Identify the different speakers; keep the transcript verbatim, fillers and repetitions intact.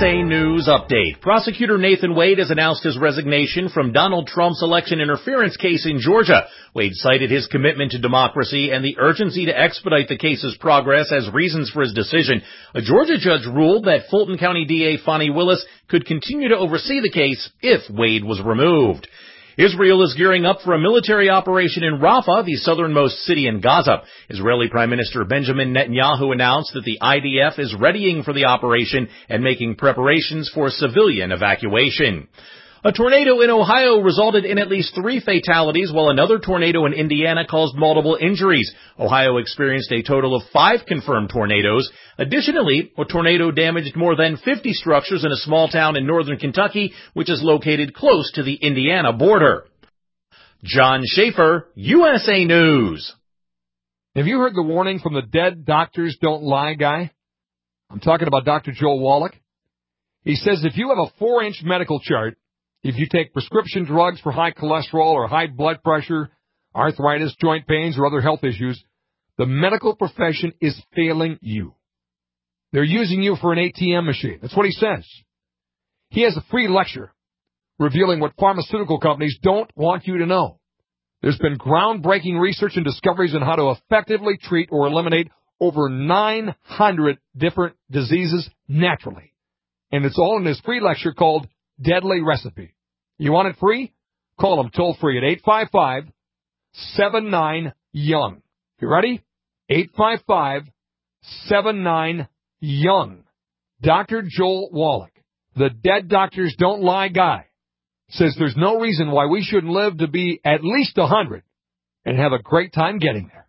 Speaker 1: A News Update. Prosecutor Nathan Wade has announced his resignation from Donald Trump's election interference case in Georgia. Wade cited his commitment to democracy and the urgency to expedite the case's progress as reasons for his decision. A Georgia judge ruled that Fulton County D A Fani Willis could continue to oversee the case if Wade was removed. Israel is gearing up for a military operation in Rafah, the southernmost city in Gaza. Israeli Prime Minister Benjamin Netanyahu announced that the I D F is readying for the operation and making preparations for civilian evacuation. A tornado in Ohio resulted in at least three fatalities, while another tornado in Indiana caused multiple injuries. Ohio experienced a total of five confirmed tornadoes. Additionally, a tornado damaged more than fifty structures in a small town in northern Kentucky, which is located close to the Indiana border. John Schaefer, U S A News.
Speaker 2: Have you heard the warning from the dead doctors don't lie guy? I'm talking about Doctor Joel Wallach. He says if you have a four-inch medical chart, if you take prescription drugs for high cholesterol or high blood pressure, arthritis, joint pains, or other health issues, the medical profession is failing you. They're using you for an A T M machine. That's what he says. He has a free lecture revealing what pharmaceutical companies don't want you to know. There's been groundbreaking research and discoveries on how to effectively treat or eliminate over nine hundred different diseases naturally. And it's all in this free lecture called Deadly Recipe. You want it free? Call them toll free at eight five five, seven nine, young. You ready? eight five five, seven nine, young. Doctor Joel Wallach, the dead doctors don't lie guy, says there's no reason why we shouldn't live to be at least one hundred and have a great time getting there.